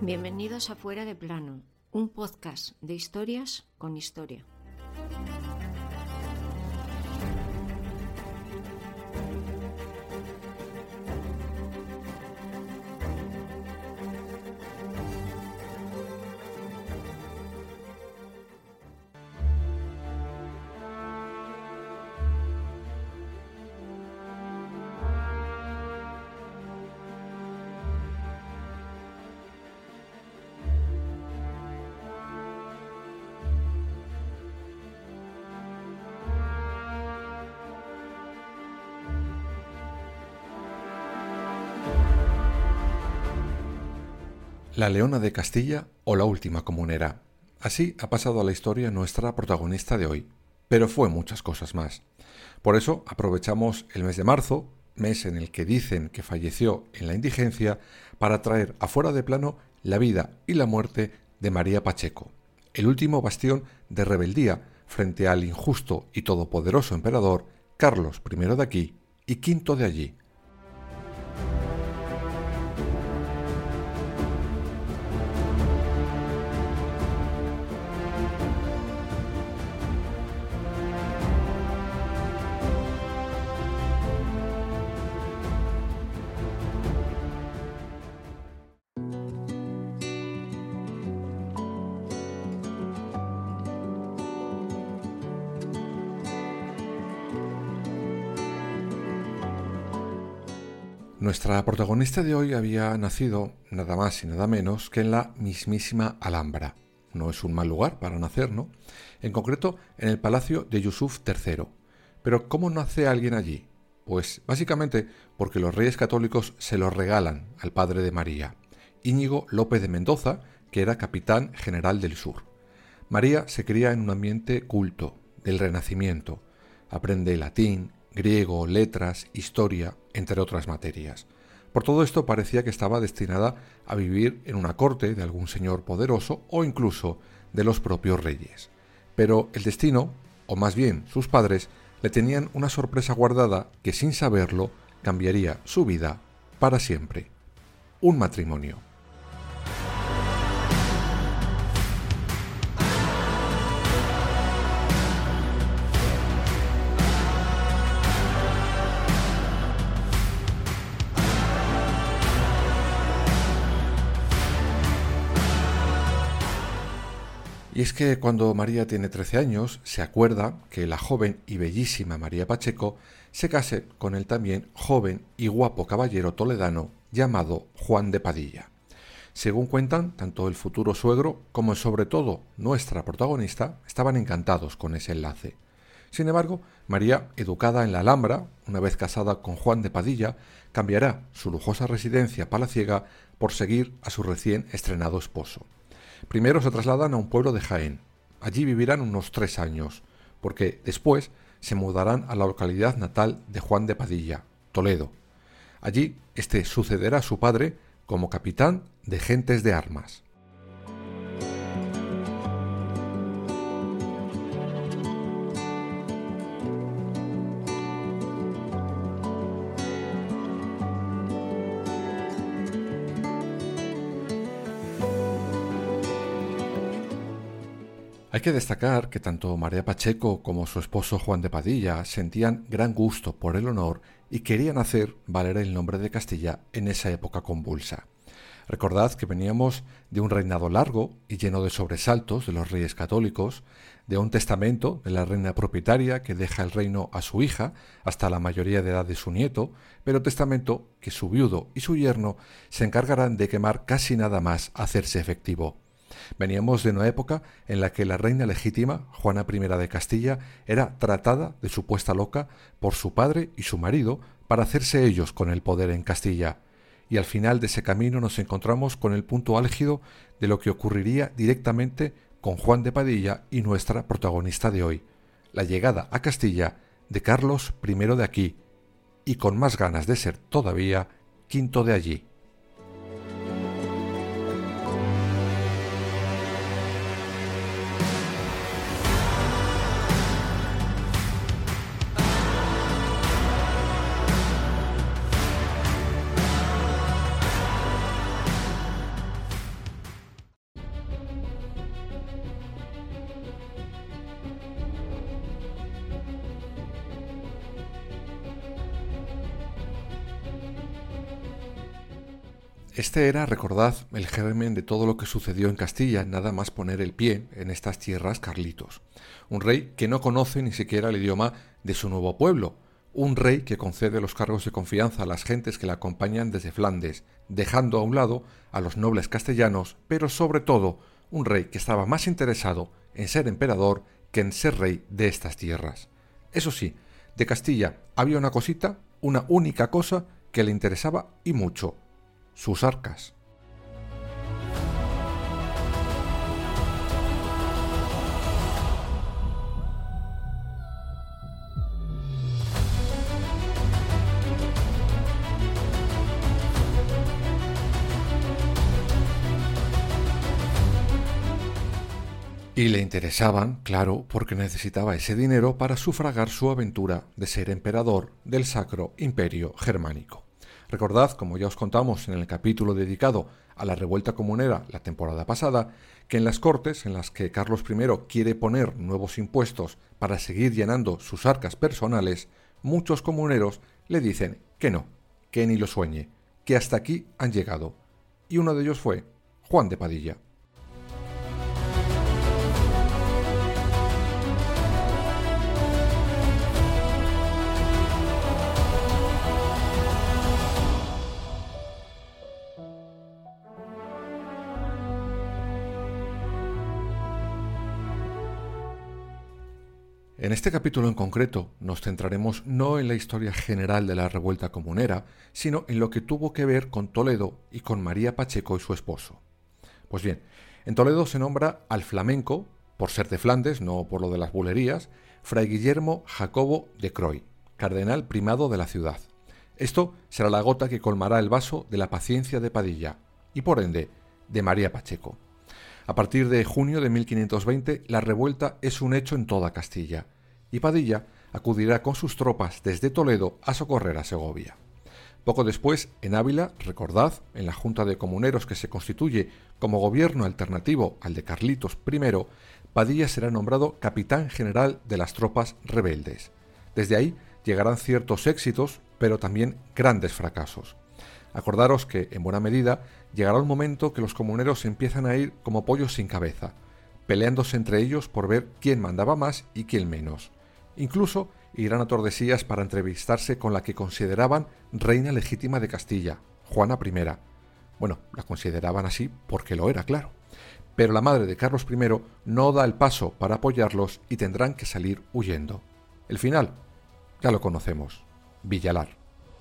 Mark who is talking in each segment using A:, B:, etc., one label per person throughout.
A: Bienvenidos a Fuera de Plano, un podcast de historias con historia.
B: La Leona de Castilla o la última comunera. Así ha pasado a la historia nuestra protagonista de hoy, pero fue muchas cosas más. Por eso aprovechamos el mes de marzo, mes en el que dicen que falleció en la indigencia, para traer a Fuera de Plano la vida y la muerte de María Pacheco, el último bastión de rebeldía frente al injusto y todopoderoso emperador Carlos I de aquí y V de allí. Nuestra protagonista de hoy había nacido nada más y nada menos que en la mismísima Alhambra. No es un mal lugar para nacer, ¿no? En concreto, en el palacio de Yusuf III. Pero ¿cómo nace alguien allí? Pues básicamente porque los reyes católicos se lo regalan al padre de María, Íñigo López de Mendoza, que era capitán general del sur. María se cría en un ambiente culto, del Renacimiento. Aprende latín, griego, letras, historia, entre otras materias. Por todo esto parecía que estaba destinada a vivir en una corte de algún señor poderoso o incluso de los propios reyes. Pero el destino, o más bien sus padres, le tenían una sorpresa guardada que sin saberlo cambiaría su vida para siempre. Un matrimonio. Y es que cuando María tiene 13 años, se acuerda que la joven y bellísima María Pacheco se case con el también joven y guapo caballero toledano llamado Juan de Padilla. Según cuentan, tanto el futuro suegro como sobre todo nuestra protagonista estaban encantados con ese enlace. Sin embargo, María, educada en la Alhambra, una vez casada con Juan de Padilla, cambiará su lujosa residencia palaciega por seguir a su recién estrenado esposo. Primero se trasladan a un pueblo de Jaén. Allí vivirán unos 3 años, porque después se mudarán a la localidad natal de Juan de Padilla, Toledo. Allí este sucederá a su padre como capitán de gentes de armas. Hay que destacar que tanto María Pacheco como su esposo Juan de Padilla sentían gran gusto por el honor y querían hacer valer el nombre de Castilla en esa época convulsa. Recordad que veníamos de un reinado largo y lleno de sobresaltos de los reyes católicos, de un testamento de la reina propietaria que deja el reino a su hija hasta la mayoría de edad de su nieto, pero testamento que su viudo y su yerno se encargarán de quemar casi nada más hacerse efectivo. Veníamos de una época en la que la reina legítima, Juana I de Castilla, era tratada de supuesta loca por su padre y su marido para hacerse ellos con el poder en Castilla. Y al final de ese camino nos encontramos con el punto álgido de lo que ocurriría directamente con Juan de Padilla y nuestra protagonista de hoy, la llegada a Castilla de Carlos I de aquí, y con más ganas de ser todavía V de allí. Este era, recordad, el germen de todo lo que sucedió en Castilla nada más poner el pie en estas tierras carlitos. Un rey que no conoce ni siquiera el idioma de su nuevo pueblo. Un rey que concede los cargos de confianza a las gentes que le acompañan desde Flandes, dejando a un lado a los nobles castellanos, pero sobre todo un rey que estaba más interesado en ser emperador que en ser rey de estas tierras. Eso sí, de Castilla había una cosita, una única cosa que le interesaba y mucho: sus arcas. Y le interesaban, claro, porque necesitaba ese dinero para sufragar su aventura de ser emperador del Sacro Imperio Germánico. Recordad, como ya os contamos en el capítulo dedicado a la revuelta comunera la temporada pasada, que en las Cortes, en las que Carlos I quiere poner nuevos impuestos para seguir llenando sus arcas personales, muchos comuneros le dicen que no, que ni lo sueñe, que hasta aquí han llegado. Y uno de ellos fue Juan de Padilla. En este capítulo en concreto nos centraremos no en la historia general de la revuelta comunera, sino en lo que tuvo que ver con Toledo y con María Pacheco y su esposo. Pues bien, en Toledo se nombra al flamenco, por ser de Flandes, no por lo de las bulerías, Fray Guillermo Jacobo de Croy, cardenal primado de la ciudad. Esto será la gota que colmará el vaso de la paciencia de Padilla, y por ende, de María Pacheco. A partir de junio de 1520, la revuelta es un hecho en toda Castilla, y Padilla acudirá con sus tropas desde Toledo a socorrer a Segovia. Poco después, en Ávila, recordad, en la Junta de Comuneros que se constituye como gobierno alternativo al de Carlitos I, Padilla será nombrado capitán general de las tropas rebeldes. Desde ahí llegarán ciertos éxitos, pero también grandes fracasos. Acordaros que, en buena medida, llegará un momento que los comuneros empiezan a ir como pollos sin cabeza, peleándose entre ellos por ver quién mandaba más y quién menos. Incluso irán a Tordesillas para entrevistarse con la que consideraban reina legítima de Castilla, Juana I. Bueno, la consideraban así porque lo era, claro. Pero la madre de Carlos I no da el paso para apoyarlos y tendrán que salir huyendo. El final, ya lo conocemos: Villalar.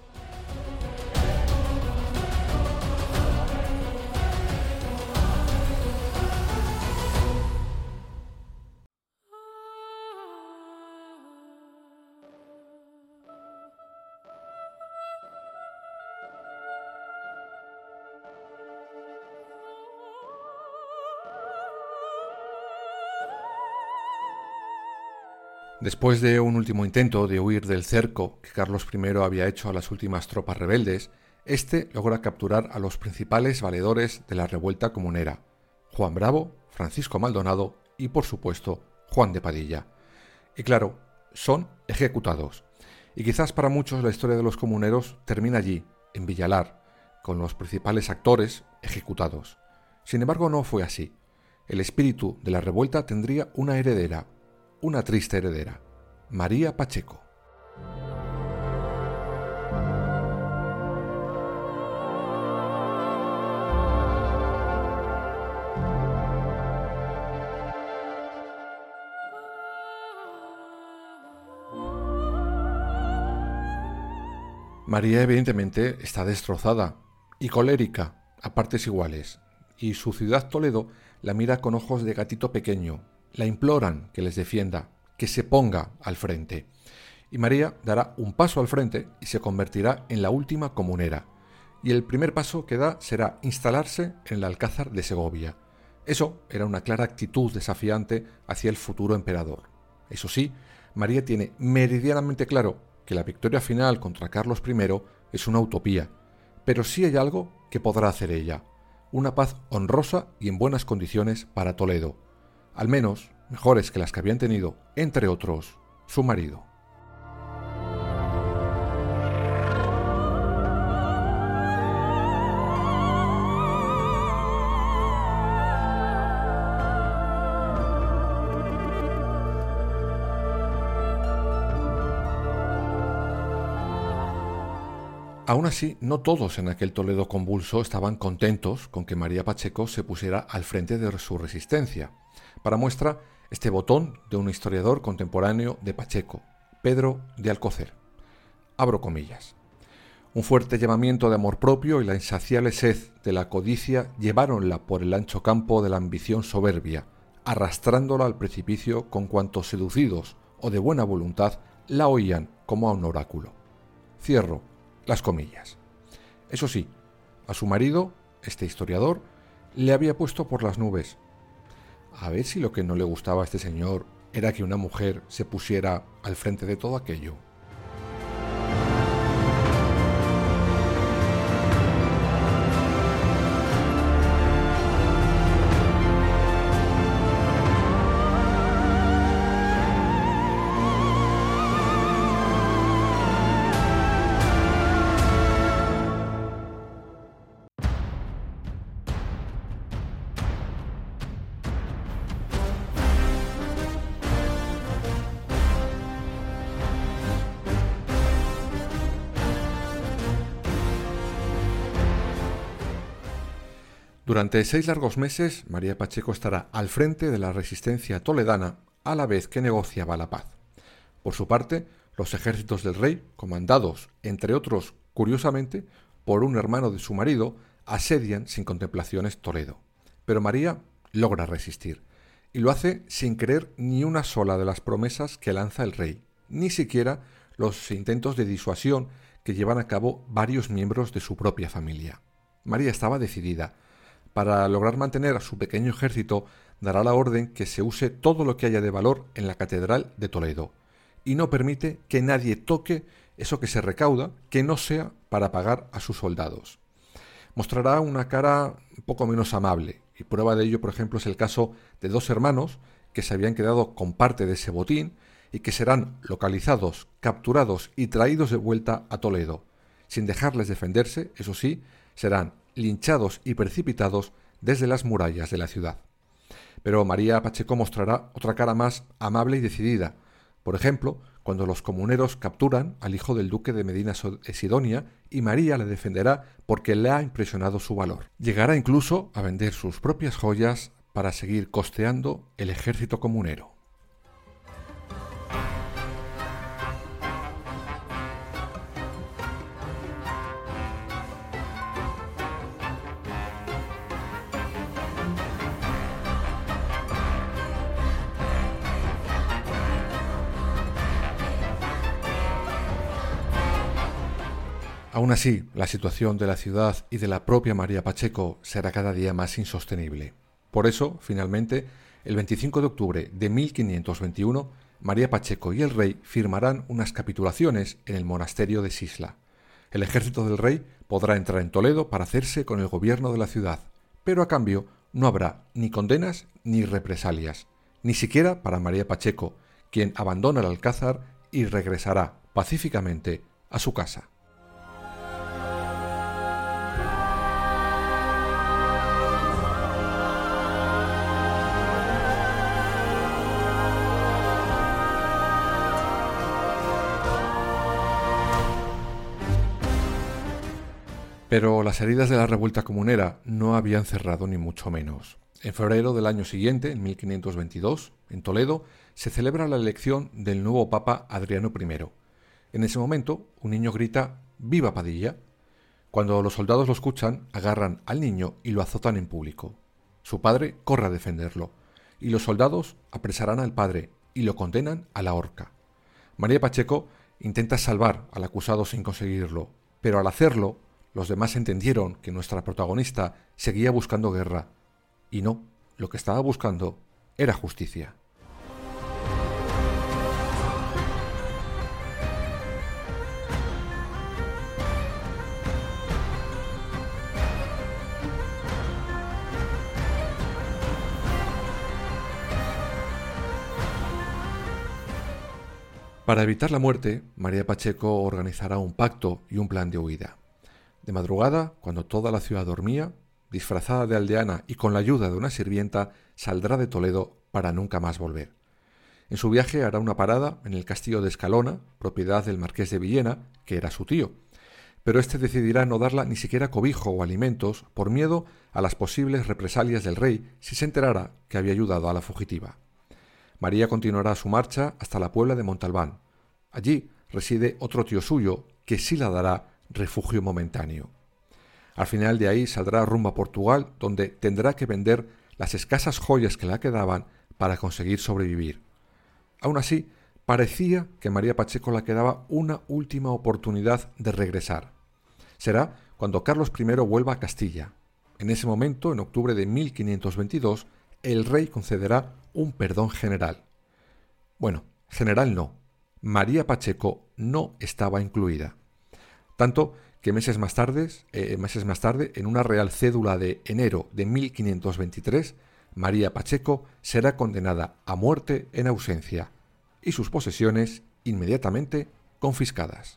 B: Después de un último intento de huir del cerco que Carlos I había hecho a las últimas tropas rebeldes, este logra capturar a los principales valedores de la revuelta comunera: Juan Bravo, Francisco Maldonado y, por supuesto, Juan de Padilla. Y claro, son ejecutados. Y quizás para muchos la historia de los comuneros termina allí, en Villalar, con los principales actores ejecutados. Sin embargo, no fue así. El espíritu de la revuelta tendría una heredera, una triste heredera: María Pacheco. María evidentemente está destrozada y colérica a partes iguales, y su ciudad Toledo la mira con ojos de gatito pequeño. La imploran que les defienda, que se ponga al frente. Y María dará un paso al frente y se convertirá en la última comunera. Y el primer paso que da será instalarse en el Alcázar de Segovia. Eso era una clara actitud desafiante hacia el futuro emperador. Eso sí, María tiene meridianamente claro que la victoria final contra Carlos I es una utopía, pero sí hay algo que podrá hacer ella: una paz honrosa y en buenas condiciones para Toledo. Al menos mejores que las que habían tenido, entre otros, su marido. Aún así, no todos en aquel Toledo convulso estaban contentos con que María Pacheco se pusiera al frente de su resistencia. Para muestra, este botón de un historiador contemporáneo de Pacheco, Pedro de Alcocer. Abro comillas. Un fuerte llamamiento de amor propio y la insaciable sed de la codicia lleváronla por el ancho campo de la ambición soberbia, arrastrándola al precipicio con cuantos seducidos o de buena voluntad la oían como a un oráculo. Cierro las comillas. Eso sí, a su marido, este historiador, le había puesto por las nubes. A ver si lo que no le gustaba a este señor era que una mujer se pusiera al frente de todo aquello. Durante 6 largos meses, María Pacheco estará al frente de la resistencia toledana a la vez que negociaba la paz. Por su parte, los ejércitos del rey, comandados, entre otros, curiosamente, por un hermano de su marido, asedian sin contemplaciones Toledo. Pero María logra resistir, y lo hace sin creer ni una sola de las promesas que lanza el rey, ni siquiera los intentos de disuasión que llevan a cabo varios miembros de su propia familia. María estaba decidida. Para lograr mantener a su pequeño ejército, dará la orden que se use todo lo que haya de valor en la Catedral de Toledo, y no permite que nadie toque eso que se recauda que no sea para pagar a sus soldados. Mostrará una cara un poco menos amable, y prueba de ello, por ejemplo, es el caso de 2 hermanos que se habían quedado con parte de ese botín y que serán localizados, capturados y traídos de vuelta a Toledo. Sin dejarles defenderse, eso sí, serán linchados y precipitados desde las murallas de la ciudad. Pero María Pacheco mostrará otra cara más amable y decidida. Por ejemplo, cuando los comuneros capturan al hijo del duque de Medina Sidonia y María le defenderá porque le ha impresionado su valor. Llegará incluso a vender sus propias joyas para seguir costeando el ejército comunero. Aún así, la situación de la ciudad y de la propia María Pacheco será cada día más insostenible. Por eso, finalmente, el 25 de octubre de 1521, María Pacheco y el rey firmarán unas capitulaciones en el monasterio de Sisla. El ejército del rey podrá entrar en Toledo para hacerse con el gobierno de la ciudad, pero a cambio no habrá ni condenas ni represalias, ni siquiera para María Pacheco, quien abandona el Alcázar y regresará pacíficamente a su casa. Pero las heridas de la revuelta comunera no habían cerrado ni mucho menos. En febrero del año siguiente, en 1522, en Toledo, se celebra la elección del nuevo Papa Adriano I. En ese momento, un niño grita «¡Viva Padilla!». Cuando los soldados lo escuchan, agarran al niño y lo azotan en público. Su padre corre a defenderlo, y los soldados apresarán al padre y lo condenan a la horca. María Pacheco intenta salvar al acusado sin conseguirlo, pero al hacerlo, los demás entendieron que nuestra protagonista seguía buscando guerra, y no, lo que estaba buscando era justicia. Para evitar la muerte, María Pacheco organizará un pacto y un plan de huida. De madrugada, cuando toda la ciudad dormía, disfrazada de aldeana y con la ayuda de una sirvienta, saldrá de Toledo para nunca más volver. En su viaje hará una parada en el castillo de Escalona, propiedad del marqués de Villena, que era su tío. pero este decidirá no darla ni siquiera cobijo o alimentos por miedo a las posibles represalias del rey si se enterara que había ayudado a la fugitiva. María continuará su marcha hasta la Puebla de Montalbán. Allí reside otro tío suyo que sí la dará refugio momentáneo. Al final de ahí saldrá rumbo a Portugal, donde tendrá que vender las escasas joyas que le quedaban para conseguir sobrevivir. Aún así, parecía que María Pacheco le quedaba una última oportunidad de regresar. Será cuando Carlos I vuelva a Castilla. En ese momento, en octubre de 1522, el rey concederá un perdón general. Bueno, general no. María Pacheco no estaba incluida. Tanto que meses más tarde, en una real cédula de enero de 1523, María Pacheco será condenada a muerte en ausencia y sus posesiones inmediatamente confiscadas.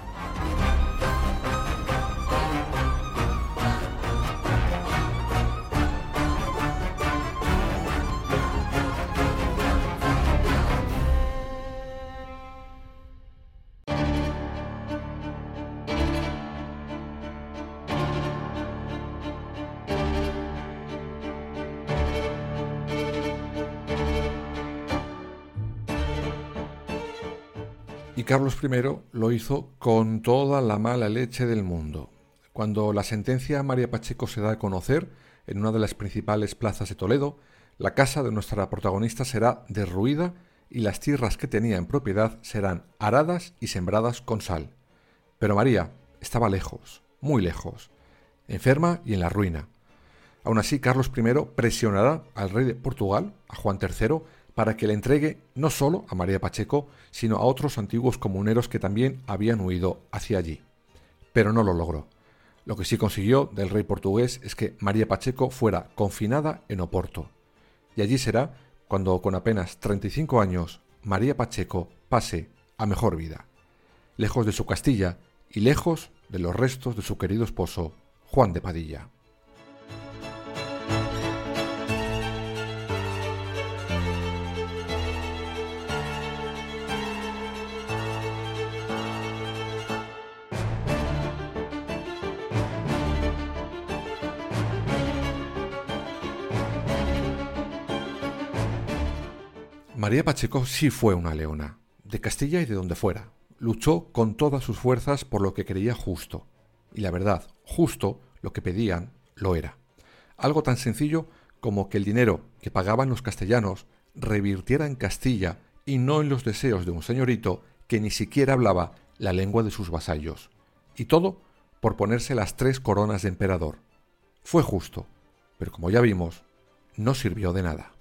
B: Y Carlos I lo hizo con toda la mala leche del mundo. Cuando la sentencia a María Pacheco se da a conocer en una de las principales plazas de Toledo, la casa de nuestra protagonista será derruida y las tierras que tenía en propiedad serán aradas y sembradas con sal. Pero María estaba lejos, muy lejos, enferma y en la ruina. Aún así, Carlos I presionará al rey de Portugal, a Juan III, para que le entregue no solo a María Pacheco, sino a otros antiguos comuneros que también habían huido hacia allí. Pero no lo logró. Lo que sí consiguió del rey portugués es que María Pacheco fuera confinada en Oporto. Y allí será cuando, con apenas 35 años, María Pacheco pase a mejor vida, lejos de su Castilla y lejos de los restos de su querido esposo, Juan de Padilla. María Pacheco sí fue una leona, de Castilla y de donde fuera. Luchó con todas sus fuerzas por lo que creía justo. Y la verdad, justo lo que pedían lo era. Algo tan sencillo como que el dinero que pagaban los castellanos revirtiera en Castilla y no en los deseos de un señorito que ni siquiera hablaba la lengua de sus vasallos. Y todo por ponerse las 3 coronas de emperador. Fue justo, pero como ya vimos, no sirvió de nada.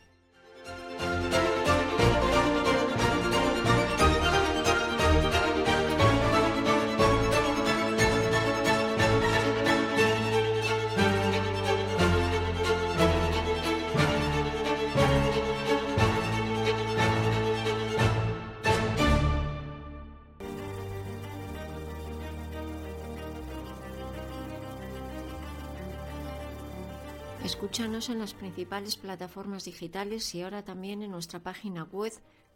A: Escúchanos en las principales plataformas digitales y ahora también en nuestra página web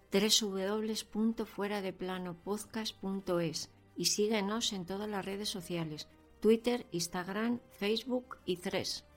A: www.fueradeplanopodcast.es y síguenos en todas las redes sociales, Twitter, Instagram, Facebook y Threads.